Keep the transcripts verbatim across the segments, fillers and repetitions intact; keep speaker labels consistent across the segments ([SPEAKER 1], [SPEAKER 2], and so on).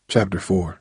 [SPEAKER 1] Chapter four.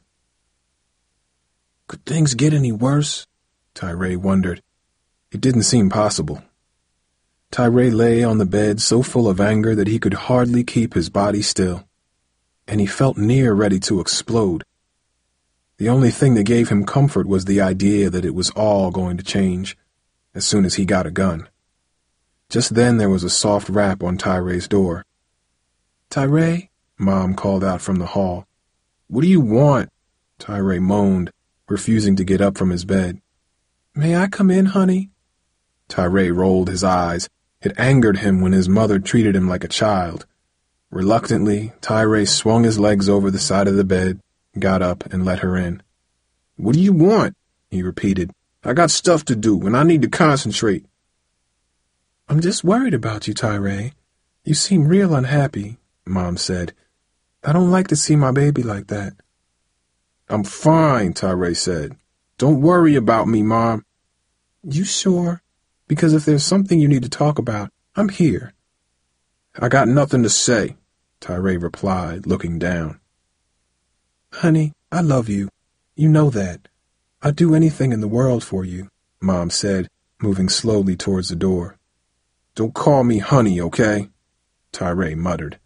[SPEAKER 1] Could things get any worse? Tyree wondered. It didn't seem possible. Tyree lay on the bed so full of anger that he could hardly keep his body still, and he felt near ready to explode. The only thing that gave him comfort was the idea that it was all going to change as soon as he got a gun. Just then there was a soft rap on Tyree's door. "Tyree," Mom called out from the hall. "What do you want?" Tyree moaned, refusing to get up from his bed. "May I come in, honey?" Tyree rolled his eyes. It angered him when his mother treated him like a child. Reluctantly, Tyree swung his legs over the side of the bed, got up, and let her in. "What do you want?" he repeated. "I got stuff to do, and I need to concentrate." "I'm just worried about you, Tyree. You seem real unhappy," Mom said. "I don't like to see my baby like that." "I'm fine," Tyree said. "Don't worry about me, Mom." "You sure? Because if there's something you need to talk about, I'm here." "I got nothing to say," Tyree replied, looking down. "Honey, I love you. You know that. I'd do anything in the world for you," Mom said, moving slowly towards the door. "Don't call me honey, okay?" Tyree muttered.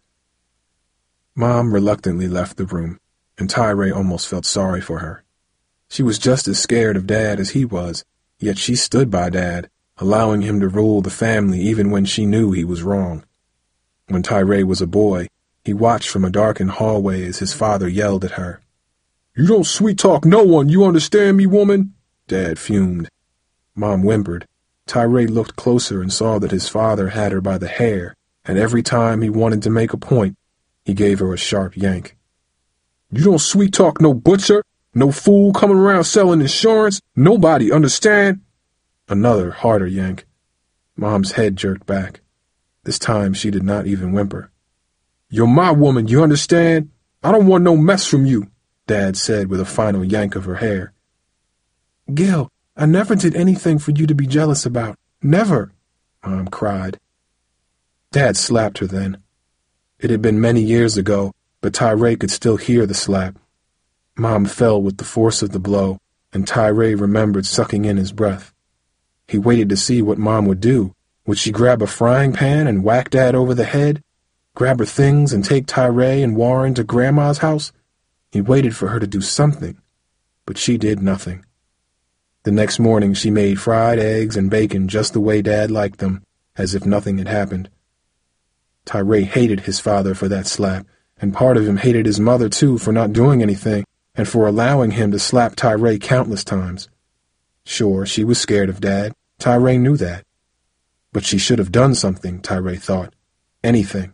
[SPEAKER 1] Mom reluctantly left the room, and Tyree almost felt sorry for her. She was just as scared of Dad as he was, yet she stood by Dad, allowing him to rule the family even when she knew he was wrong. When Tyree was a boy, he watched from a darkened hallway as his father yelled at her. "You don't sweet-talk no one, you understand me, woman?" Dad fumed. Mom whimpered. Tyree looked closer and saw that his father had her by the hair, and every time he wanted to make a point, he gave her a sharp yank. "You don't sweet-talk no butcher, no fool coming around selling insurance, nobody, understand?" Another harder yank. Mom's head jerked back. This time she did not even whimper. "You're my woman, you understand? I don't want no mess from you," Dad said with a final yank of her hair. "Gil, I never did anything for you to be jealous about. Never," Mom cried. Dad slapped her then. It had been many years ago, but Tyree could still hear the slap. Mom fell with the force of the blow, and Tyree remembered sucking in his breath. He waited to see what Mom would do. Would she grab a frying pan and whack Dad over the head? Grab her things and take Tyree and Warren to Grandma's house? He waited for her to do something, but she did nothing. The next morning she made fried eggs and bacon just the way Dad liked them, as if nothing had happened. Tyree hated his father for that slap, and part of him hated his mother too for not doing anything and for allowing him to slap Tyree countless times. Sure, she was scared of Dad. Tyree knew that. But she should have done something, Tyree thought. Anything.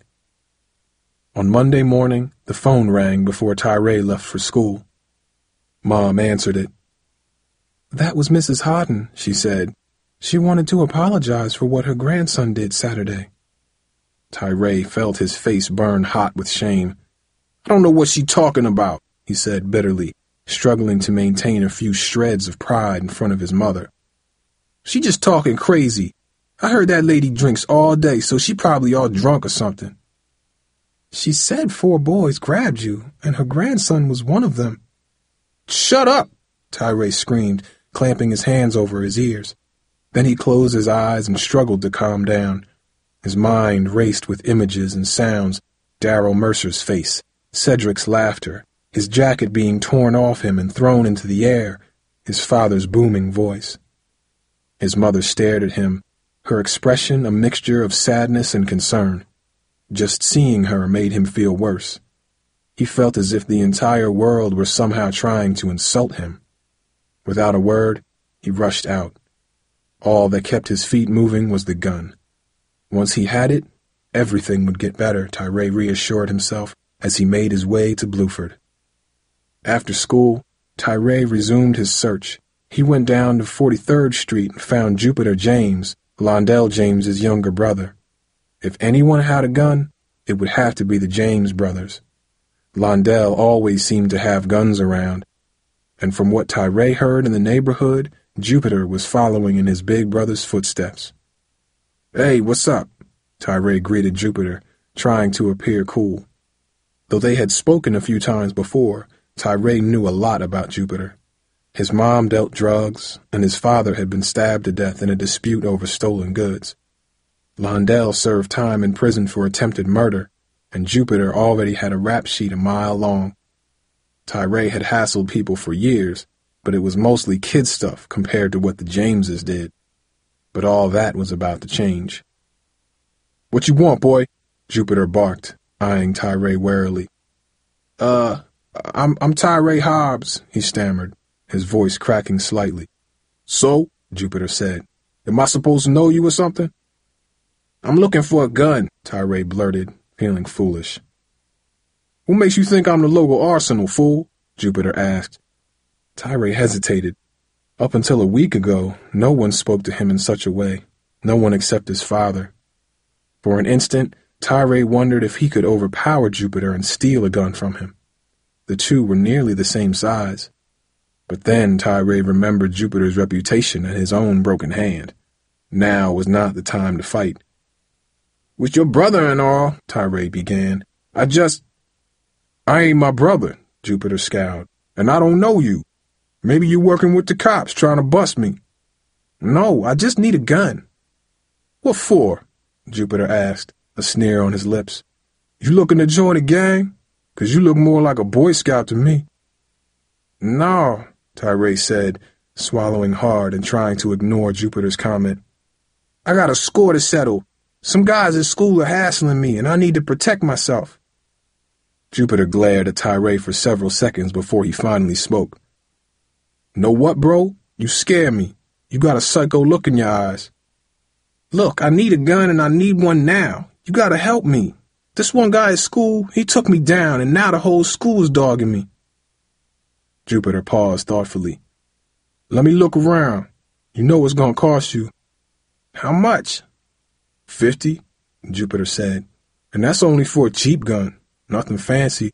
[SPEAKER 1] On Monday morning, the phone rang before Tyree left for school. Mom answered it. "That was Missus Hodden," she said. "She wanted to apologize for what her grandson did Saturday." Tyree felt his face burn hot with shame. "I don't know what she's talking about," he said bitterly, struggling to maintain a few shreds of pride in front of his mother. "She just talking crazy. I heard that lady drinks all day, so she probably all drunk or something." "She said four boys grabbed you, and her grandson was one of them." "Shut up!" Tyree screamed, clamping his hands over his ears. Then he closed his eyes and struggled to calm down. His mind raced with images and sounds. Darryl Mercer's face, Cedric's laughter, his jacket being torn off him and thrown into the air, his father's booming voice. His mother stared at him, her expression a mixture of sadness and concern. Just seeing her made him feel worse. He felt as if the entire world were somehow trying to insult him. Without a word, he rushed out. All that kept his feet moving was the gun. Once he had it, everything would get better, Tyree reassured himself as he made his way to Bluford. After school, Tyree resumed his search. He went down to forty-third Street and found Jupiter James, Londell James's younger brother. If anyone had a gun, it would have to be the James brothers. Londell always seemed to have guns around, and from what Tyree heard in the neighborhood, Jupiter was following in his big brother's footsteps. "Hey, what's up?" Tyree greeted Jupiter, trying to appear cool. Though they had spoken a few times before, Tyree knew a lot about Jupiter. His mom dealt drugs, and his father had been stabbed to death in a dispute over stolen goods. Londell served time in prison for attempted murder, and Jupiter already had a rap sheet a mile long. Tyree had hassled people for years, but it was mostly kid stuff compared to what the Jameses did. But all that was about to change. "What you want, boy?" Jupiter barked, eyeing Tyree warily. Uh, I'm, I'm Tyree Hobbs," he stammered, his voice cracking slightly. "So?" Jupiter said. "Am I supposed to know you or something?" "I'm looking for a gun," Tyree blurted, feeling foolish. "What makes you think I'm the local arsenal, fool?" Jupiter asked. Tyree hesitated. Up until a week ago, no one spoke to him in such a way, no one except his father. For an instant, Tyree wondered if he could overpower Jupiter and steal a gun from him. The two were nearly the same size. But then Tyree remembered Jupiter's reputation and his own broken hand. Now was not the time to fight. "With your brother and all," Tyree began, I just... "I ain't my brother," Jupiter scowled, "and I don't know you. Maybe you working with the cops trying to bust me." "No, I just need a gun." "What for?" Jupiter asked, a sneer on his lips. "You looking to join a gang? 'Cause you look more like a Boy Scout to me." "No," Tyree said, swallowing hard and trying to ignore Jupiter's comment. "I got a score to settle. Some guys at school are hassling me, and I need to protect myself." Jupiter glared at Tyree for several seconds before he finally spoke. "Know what, bro? You scare me. You got a psycho look in your eyes." "Look, I need a gun and I need one now. You gotta help me. This one guy at school, he took me down, and now the whole school is dogging me." Jupiter paused thoughtfully. "Let me look around. You know it's gonna cost you." "How much?" Fifty, Jupiter said. "And that's only for a cheap gun. Nothing fancy."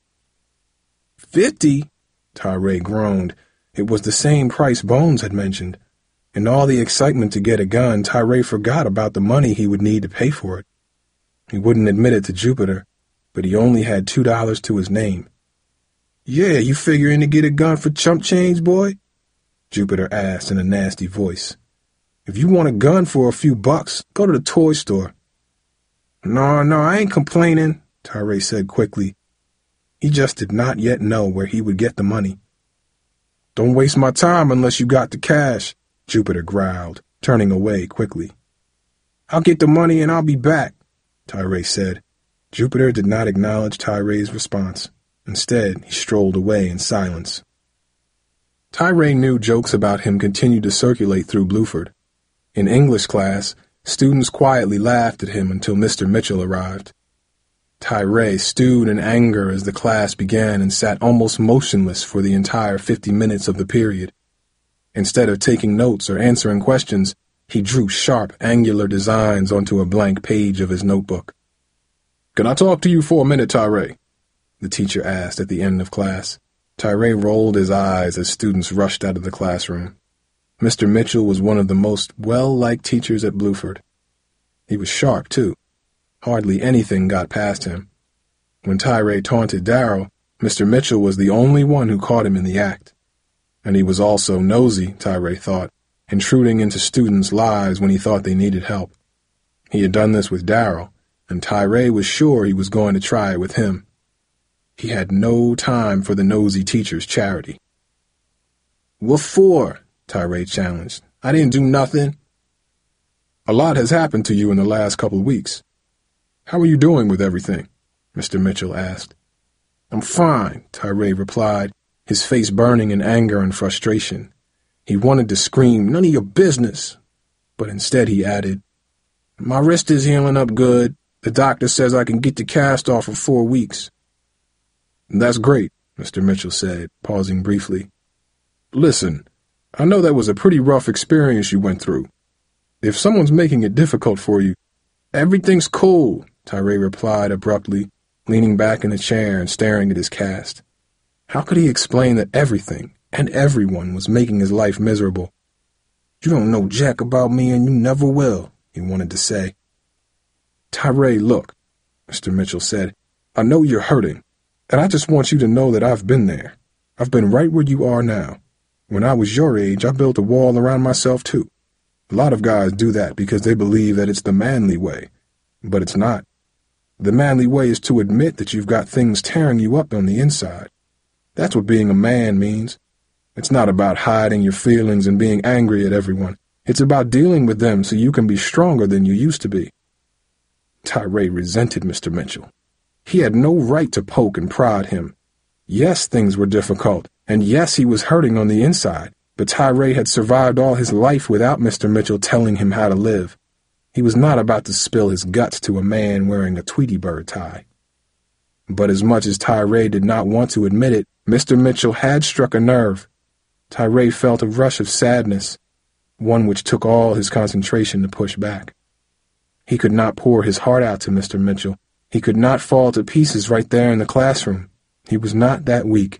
[SPEAKER 1] Fifty? Tyree groaned. It was the same price Bones had mentioned. In all the excitement to get a gun, Tyree forgot about the money he would need to pay for it. He wouldn't admit it to Jupiter, but he only had two dollars to his name. "Yeah, you figuring to get a gun for chump change, boy?" Jupiter asked in a nasty voice. "If you want a gun for a few bucks, go to the toy store." "No, no, I ain't complaining," Tyree said quickly. He just did not yet know where he would get the money. "Don't waste my time unless you got the cash," Jupiter growled, turning away quickly. "I'll get the money and I'll be back," Tyree said. Jupiter did not acknowledge Tyree's response. Instead, he strolled away in silence. Tyree knew jokes about him continued to circulate through Bluford. In English class, students quietly laughed at him until Mister Mitchell arrived. Tyree stewed in anger as the class began and sat almost motionless for the entire fifty minutes of the period. Instead of taking notes or answering questions, he drew sharp, angular designs onto a blank page of his notebook. "Can I talk to you for a minute, Tyree?" the teacher asked at the end of class. Tyree rolled his eyes as students rushed out of the classroom. Mister Mitchell was one of the most well-liked teachers at Bluford. He was sharp, too. Hardly anything got past him. When Tyree taunted Darryl, Mister Mitchell was the only one who caught him in the act. And he was also nosy, Tyree thought, intruding into students' lives when he thought they needed help. He had done this with Darryl, and Tyree was sure he was going to try it with him. He had no time for the nosy teacher's charity. "What for?" Tyree challenged. "I didn't do nothing." "A lot has happened to you in the last couple of weeks. How are you doing with everything?" Mister Mitchell asked. "I'm fine," Tyree replied, his face burning in anger and frustration. He wanted to scream, "None of your business," but instead he added, "My wrist is healing up good. The doctor says I can get the cast off in four weeks." "That's great," Mister Mitchell said, pausing briefly. "Listen, I know that was a pretty rough experience you went through. If someone's making it difficult for you—" "Everything's cool," Tyree replied abruptly, leaning back in a chair and staring at his cast. How could he explain that everything and everyone was making his life miserable? "You don't know jack about me and you never will," he wanted to say. "Tyree, look," Mister Mitchell said, "I know you're hurting, and I just want you to know that I've been there. I've been right where you are now. When I was your age, I built a wall around myself too. A lot of guys do that because they believe that it's the manly way, but it's not. The manly way is to admit that you've got things tearing you up on the inside. That's what being a man means. It's not about hiding your feelings and being angry at everyone. It's about dealing with them so you can be stronger than you used to be. Tyree resented Mister Mitchell. He had no right to poke and prod him. Yes, things were difficult, and yes, he was hurting on the inside, but Tyree had survived all his life without Mister Mitchell telling him how to live. He was not about to spill his guts to a man wearing a Tweety Bird tie. But as much as Tyree did not want to admit it, Mister Mitchell had struck a nerve. Tyree felt a rush of sadness, one which took all his concentration to push back. He could not pour his heart out to Mister Mitchell. He could not fall to pieces right there in the classroom. He was not that weak.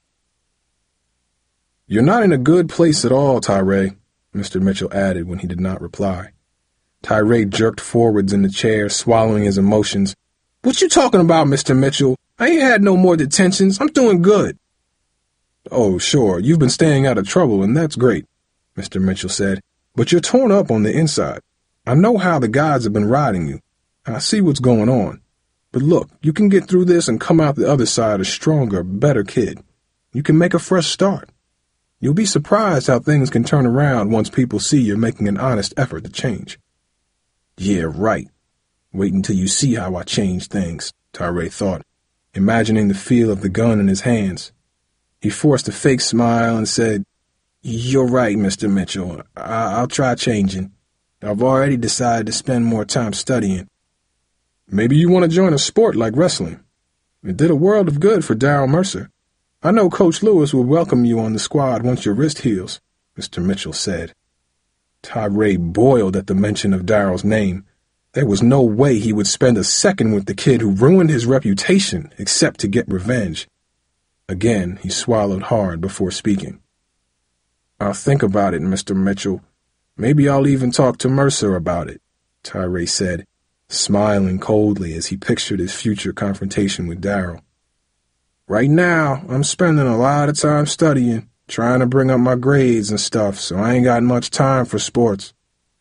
[SPEAKER 1] "You're not in a good place at all, Tyree," Mister Mitchell added when he did not reply. Tyree jerked forwards in the chair, swallowing his emotions. "What you talking about, Mister Mitchell? I ain't had no more detentions. I'm doing good." "Oh, sure, you've been staying out of trouble, and that's great," Mister Mitchell said. "But you're torn up on the inside. I know how the gods have been riding you. I see what's going on. But look, you can get through this and come out the other side a stronger, better kid. You can make a fresh start. You'll be surprised how things can turn around once people see you're making an honest effort to change." "Yeah, right. Wait until you see how I change things," Tyree thought, imagining the feel of the gun in his hands. He forced a fake smile and said, "You're right, Mister Mitchell. I- I'll try changing. I've already decided to spend more time studying." "Maybe you want to join a sport like wrestling. It did a world of good for Daryl Mercer. I know Coach Lewis will welcome you on the squad once your wrist heals," Mister Mitchell said. Tyree boiled at the mention of Daryl's name. There was no way he would spend a second with the kid who ruined his reputation except to get revenge. Again, he swallowed hard before speaking. "I'll think about it, Mister Mitchell. Maybe I'll even talk to Mercer about it," Tyree said, smiling coldly as he pictured his future confrontation with Daryl. "Right now, I'm spending a lot of time studying, trying to bring up my grades and stuff, so I ain't got much time for sports."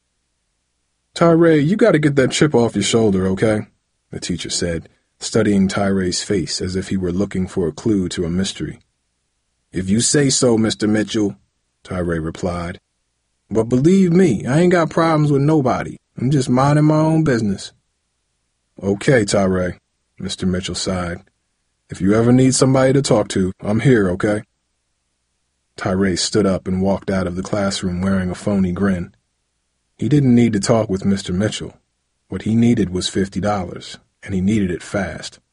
[SPEAKER 1] "Tyree, you got to get that chip off your shoulder, okay?" the teacher said, studying Tyree's face as if he were looking for a clue to a mystery. "If you say so, Mister Mitchell," Tyree replied. "But believe me, I ain't got problems with nobody. I'm just minding my own business." "Okay, Tyree," Mister Mitchell sighed. "If you ever need somebody to talk to, I'm here, okay?" Tyree stood up and walked out of the classroom wearing a phony grin. He didn't need to talk with Mister Mitchell. What he needed was fifty dollars, and he needed it fast.